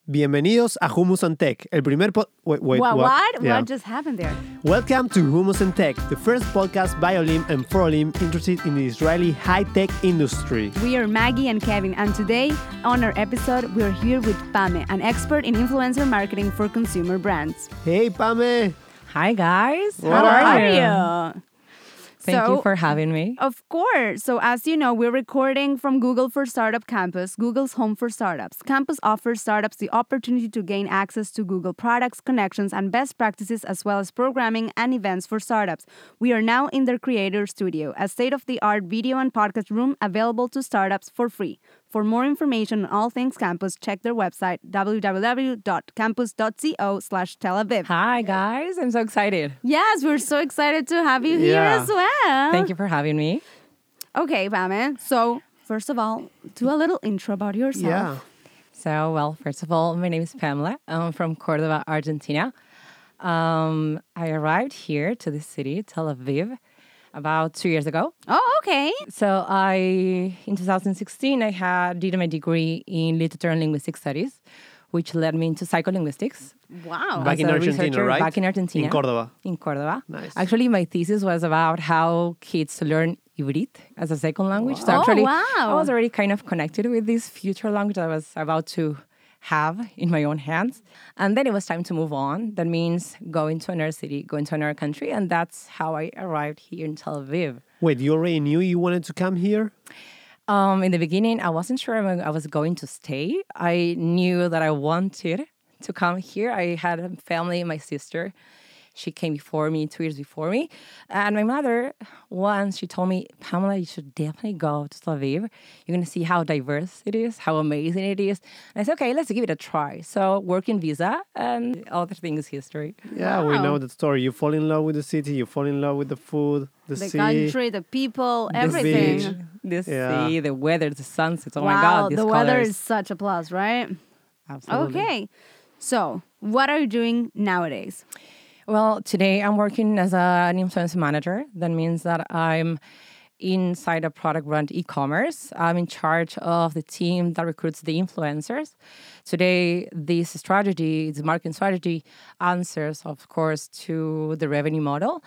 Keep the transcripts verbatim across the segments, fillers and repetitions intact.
Bienvenidos a Hummus and Tech, el primer po- wait, wait, What? what? What, Yeah. what just happened there? Welcome to Hummus and Tech, the first podcast by Olim and for Olim interested in the Israeli high-tech industry. We are Maggie and Kevin, and today on our episode, we're here with Pame, an expert in influencer marketing for consumer brands. Hey, Pame! Hi, guys. What How are are you? you? Thank So- you for having me. Of course. So, as you know, we're recording from Google for Startup Campus, Google's home for startups. Campus offers startups the opportunity to gain access to Google products, connections, and best practices, as well as programming and events for startups. We are now in their Creator Studio, a state of the art video and podcast room available to startups for free. For more information on all things campus, check their website, w w w dot campus dot co slash Tel Aviv. Hi, guys. I'm so excited. Yes, we're so excited to have you here Yeah. as well. Thank you for having me. Okay, Pame. So, first of all, do a little intro about yourself. Yeah. So, well, first of all, my name is Pamela. I'm from Cordoba, Argentina. Um, I arrived here to the city, Tel Aviv, about two years ago. Oh, okay. So, I in two thousand sixteen, I had did my degree in literature and linguistic studies, which led me into psycholinguistics. Wow. Back as in a Argentina, researcher right? Back in Argentina. In Cordoba. In Cordoba. Nice. Actually, my thesis was about how kids learn Ivrit as a second language. So Oh, actually, wow. I was already kind of connected with this future language I was about to have in my own hands. And then it was time to move on. That means going to another city, going to another country. And that's how I arrived here in Tel Aviv. Wait, you already knew you wanted to come here? Um, in the beginning, I wasn't sure I was going to stay. I knew that I wanted to come here. I had a family, my sister. She came before me, two years before me. And my mother, once she told me, Pamela, you should definitely go to Tel Aviv. You're going to see how diverse it is, how amazing it is. And I said, okay, let's give it a try. So working visa and other things history. Yeah, we Wow. know the story. You fall in love with the city, you fall in love with the food, the, The sea. country, the people, The everything. sea, the Yeah. sea, the weather, the sunsets. Oh wow, my God, these the weather colors. is such a plus, right? Absolutely. Okay. So, what are you doing nowadays? Well, today I'm working as a, an influencer manager. That means that I'm inside a product brand e-commerce. I'm in charge of the team that recruits the influencers. Today, this strategy, this marketing strategy, answers, of course, to the revenue model.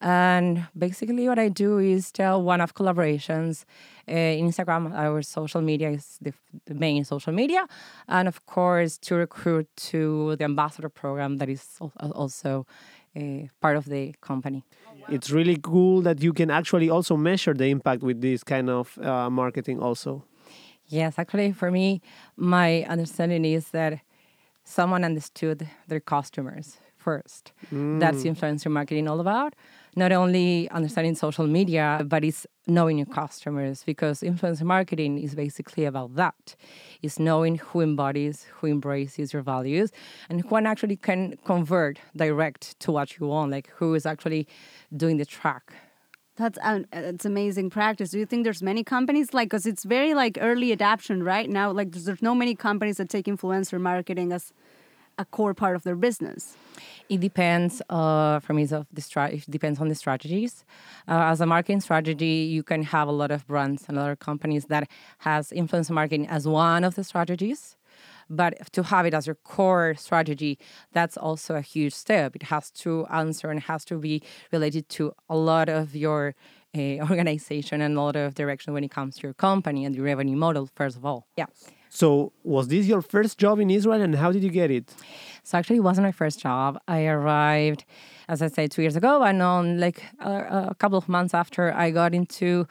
And basically what I do is tell one-off collaborations. Uh, Instagram, our social media is the, the main social media. And of course, to recruit to the ambassador program that is al- also uh, part of the company. It's really cool that you can actually also measure the impact with this kind of uh, marketing also. Yes, actually, for me, my understanding is that someone understood their customers first. That's influencer marketing all about. Not only understanding social media, but it's knowing your customers, because influencer marketing is basically about that. It's knowing who embodies, who embraces your values, and who actually can convert direct to what you want, like who is actually doing the track. That's um, it's amazing practice. Do you think there's many companies like, because it's very like early adoption right now? Like, there's, there's no many companies that take influencer marketing as a core part of their business. It depends. Uh, for me, of the stra- it depends on the strategies. Uh, as a marketing strategy, you can have a lot of brands and other companies that has influencer marketing as one of the strategies. But to have it as your core strategy, that's also a huge step. It has to answer and has to be related to a lot of your uh, organization and a lot of direction when it comes to your company and the revenue model, first of all. Yeah. So, was this your first job in Israel and how did you get it? So actually, it wasn't my first job. I arrived, as I said, two years ago, and on like a, a couple of months after, I got into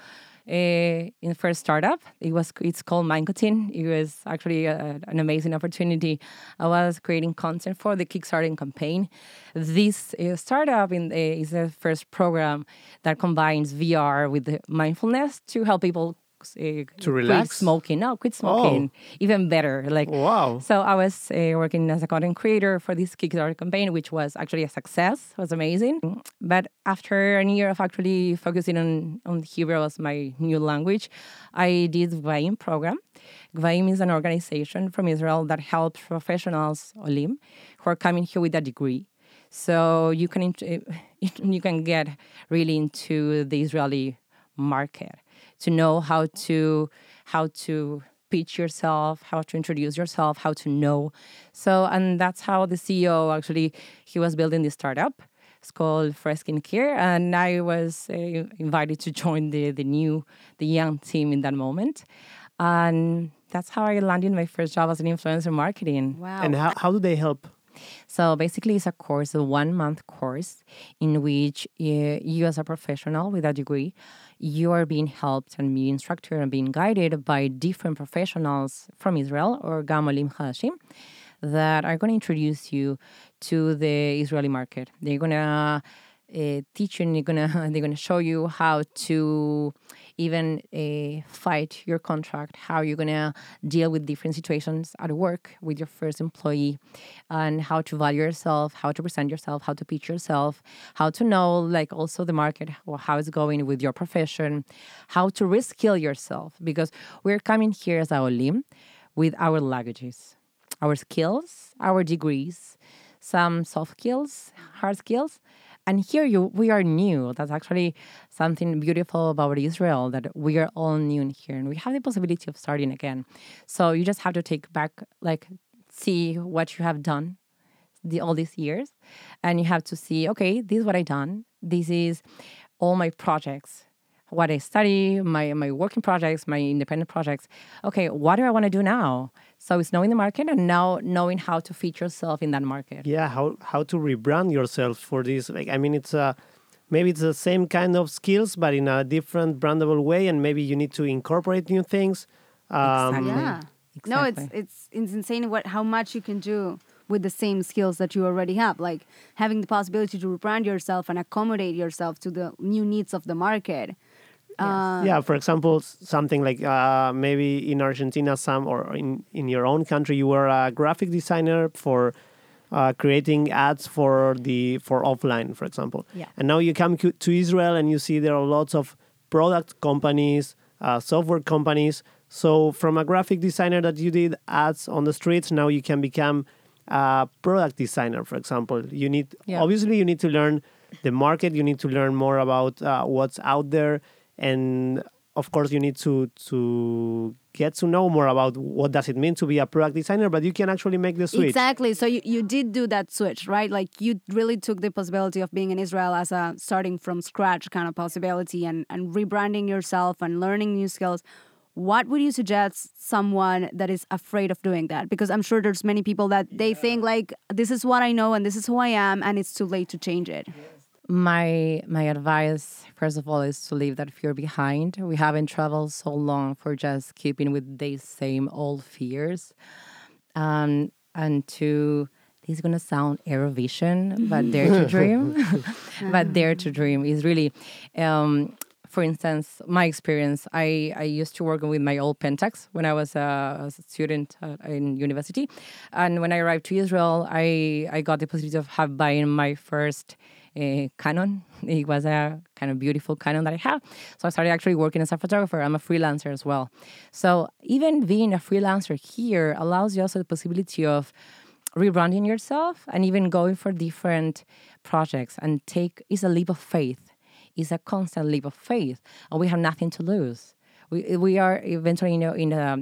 a in the first startup. It was it's called Mangotin. It was actually a, an amazing opportunity. I was creating content for the Kickstarter campaign. This uh, startup in the, is the first program that combines V R with the mindfulness to help people. Uh, To relax? Quit smoking. No, quit smoking. Even better. Like Wow. so I was uh, working as a content creator for this Kickstarter campaign, which was actually a success. It was amazing. But after a year of actually focusing on, on Hebrew as my new language, I did Gvaim program. Gvaim is an organization from Israel that helps professionals, Olim, who are coming here with a degree. So you can int- you can get really into the Israeli market to know how to how to pitch yourself, how to introduce yourself, how to know. So, and that's how the C E O actually, he was building this startup. It's called Fresh Skincare, and I was uh, invited to join the the new, the young team in that moment. And that's how I landed my first job as an influencer marketing. Wow. And how, how do they help? So basically, it's a course, a one-month course in which uh, you as a professional with a degree, you are being helped and being instructed and being guided by different professionals from Israel or Gamolim Hashim that are going to introduce you to the Israeli market. They're going to uh, teach you and they're going to they're going to show you how to even uh, fight your contract, how you're going to deal with different situations at work with your first employee, and how to value yourself, how to present yourself, how to pitch yourself, how to know like also the market, or how it's going with your profession, how to reskill yourself, because we're coming here as a Olim with our languages, our skills, our degrees, some soft skills, hard skills. And here you, we are new. That's actually something beautiful about Israel, that we are all new in here and we have the possibility of starting again. So you just have to take back, like, see what you have done the, all these years. And you have to see, okay, this is what I've done. This is all my projects, what I study, my, my working projects, my independent projects. Okay, what do I want to do now? So it's knowing the market and now knowing how to fit yourself in that market. Yeah, how how to rebrand yourself for this. Like, I mean, it's a maybe it's the same kind of skills, but in a different brandable way, and maybe you need to incorporate new things. Um, Exactly. Yeah. Exactly. No, it's it's it's insane what how much you can do with the same skills that you already have. Like having the possibility to rebrand yourself and accommodate yourself to the new needs of the market. Uh, Yeah, for example, s- something like uh, maybe in Argentina, some or in, in your own country, you were a graphic designer for uh, creating ads for the for offline, for example. Yeah. And now you come cu- to Israel and you see there are lots of product companies, uh, software companies. So from a graphic designer that you did ads on the streets, now you can become a product designer, for example. You need Yeah. obviously you need to learn the market. You need to learn more about uh, what's out there. And of course, you need to to get to know more about what does it mean to be a product designer. But you can actually make the switch. Exactly. So you, you did do that switch, right? Like you really took the possibility of being in Israel as a starting from scratch kind of possibility and, and rebranding yourself and learning new skills. What would you suggest someone that is afraid of doing that? Because I'm sure there's many people that they think like, this is what I know and this is who I am and it's too late to change it. My my advice, first of all, is to leave that fear behind. We haven't traveled so long for just keeping with these same old fears. Um, and to, this is going to sound Eurovision, but dare to dream. But dare to dream is really, um, for instance, my experience, I, I used to work with my old Pentax when I was a, a student uh, in university. And when I arrived to Israel, I, I got the possibility of have, buying my first uh, Canon. It was a kind of beautiful Canon that I have. So I started actually working as a photographer. I'm a freelancer as well. So even being a freelancer here allows you also the possibility of rebranding yourself and even going for different projects and take, is a leap of faith. It's a constant leap of faith. And we have nothing to lose. We we are eventually, you know, in a,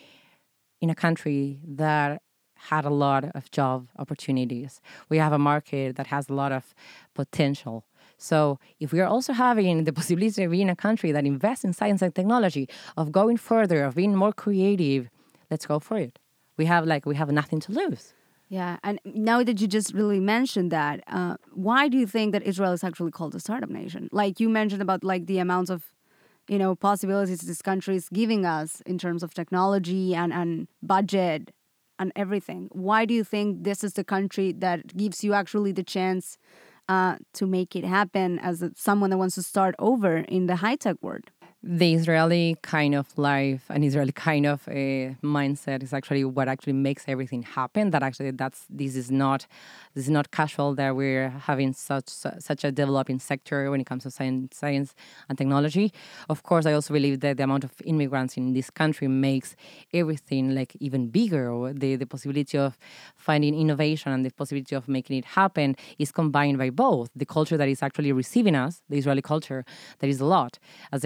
in a country that had a lot of job opportunities. We have a market that has a lot of potential. So if we are also having the possibility of being in a country that invests in science and technology, of going further, of being more creative, let's go for it. We have like we have nothing to lose. Yeah, and now that you just really mentioned that, uh, why do you think that Israel is actually called a startup nation? Like you mentioned about like the amounts of, you know, possibilities this country is giving us in terms of technology and, and budget and everything. Why do you think this is the country that gives you actually the chance uh, to make it happen as a, someone that wants to start over in the high-tech world? The Israeli kind of life and Israeli kind of uh, mindset is actually what actually makes everything happen. That actually, that's this is not this is not casual that we're having such such a developing sector when it comes to science, science and technology. Of course, I also believe that the amount of immigrants in this country makes everything like even bigger. The the possibility of finding innovation and the possibility of making it happen is combined by both the culture that is actually receiving us, the Israeli culture, that is a lot, as every culture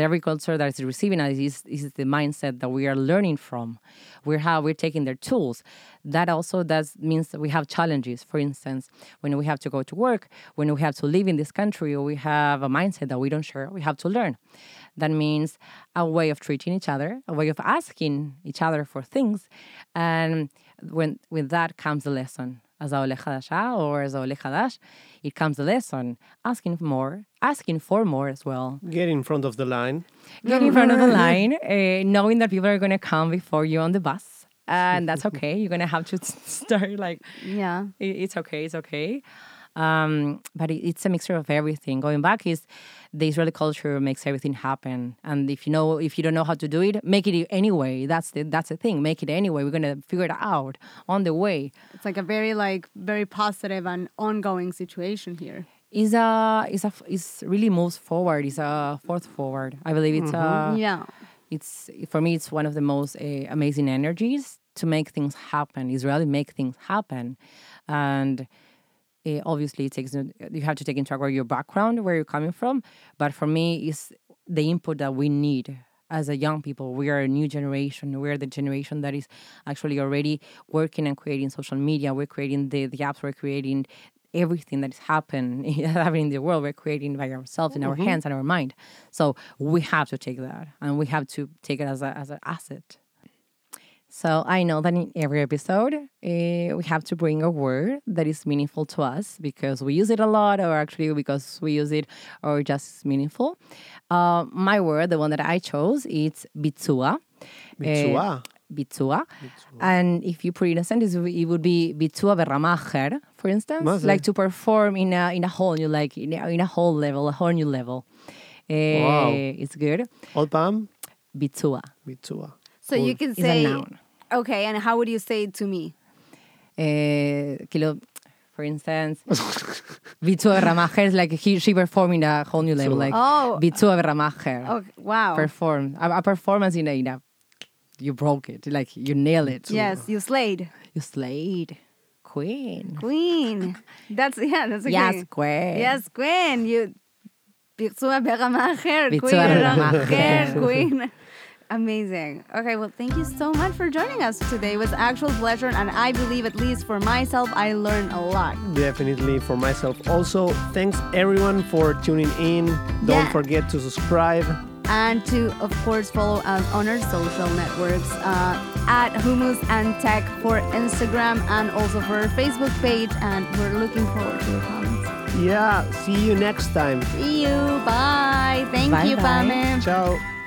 user that is receiving us is, is the mindset that we are learning from. We're how we're taking their tools. That also does means that we have challenges. For instance, when we have to go to work, when we have to live in this country, or we have a mindset that we don't share, we have to learn. That means a way of treating each other, a way of asking each other for things. And when with that comes the lesson. As a Ole Hadasha or as a Ole Hadash, it comes the lesson. Asking for more, asking for more as well. Get in front of the line. Get in front of the line, uh, knowing that people are going to come before you on the bus. And that's okay. You're going to have to start like, Yeah. it, it's okay, it's okay. Um, but it, it's a mixture of everything. Going back is the Israeli culture makes everything happen. And if you know, if you don't know how to do it, make it anyway. That's the, that's the thing. Make it anyway. We're going to figure it out on the way. It's like a very like very positive and ongoing situation here. Is a is a is really moves forward. It's a forth forward. I believe it's a Yeah. It's for me. It's one of the most uh, amazing energies to make things happen. Israeli make things happen, and. Uh, obviously, it takes you have to take into account your background, where you're coming from. But for me, it's the input that we need as a young people. We are a new generation. We are the generation that is actually already working and creating social media. We're creating the, the apps. We're creating everything that is happening, happening in the world. We're creating by ourselves in mm-hmm. our hands and our mind. So we have to take that, and we have to take it as a as an asset. So I know that in every episode, uh, we have to bring a word that is meaningful to us because we use it a lot, or actually because we use it, or just meaningful. Uh, my word, the one that I chose, it's bitzua. Bitzua. Uh, bitzua. And if you put it in a sentence, it would be bitzua berama acher, for instance, Must like to perform in a in a whole new, like in a, in a whole level, a whole new level. Uh, Wow. It's good. Old Pam? Bitzua. Bitzua. So you can It's a say, noun. okay, and how would you say it to me? Uh, kilo, for instance, Bitzua Beramacher is like he, she performing a whole new level, like Oh. Bitzua Beramacher. Oh, wow. Perform a, a performance in a, in a you broke it, like you nail it. Yes, you slayed. You slayed, queen. Queen. That's, yeah, that's okay. Yes, queen. Yes, queen. You, Bitzua beramacher, queen. Bitzua beramacher. beramacher, queen. Amazing. Okay, well, thank you so much for joining us today. It was an actual pleasure, and I believe, at least for myself, I learned a lot. Definitely for myself. Also, thanks everyone for tuning in. Don't Yeah. forget to subscribe. And to, of course, follow us on our social networks uh, at Hummus and Tech for Instagram and also for our Facebook page. And we're looking forward to your comments. Yeah, see you next time. See you. Bye. Thank Bye you, bye. Pame. Ciao.